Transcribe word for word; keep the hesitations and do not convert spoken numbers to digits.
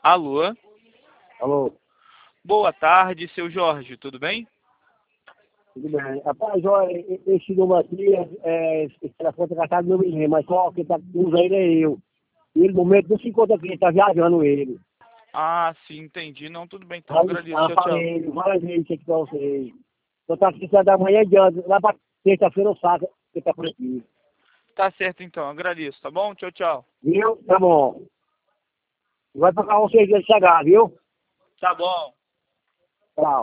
Alô? Alô, Boa tarde, seu Jorge, tudo bem? tudo bem? Rapaz, olha, e- esse número aqui, é, é, esse telefone tá gastado no meu menino, mas só quem tá usa ele é eu. E ele, no momento, não se encontra aqui, ele tá viajando ele. Ah, sim, entendi. Não, tudo bem então. Aí, Agradeço. ah, Tchau, tchau. falei, várias vezes aqui pra vocês. Eu tá aqui da manhã em diante, lá pra terça-feira eu saco, que tá por aqui. Tá certo então, agradeço, tá bom? Tchau, tchau. Viu? Tá bom. Vai pra cá vocês ele chegar, viu? Tá bom.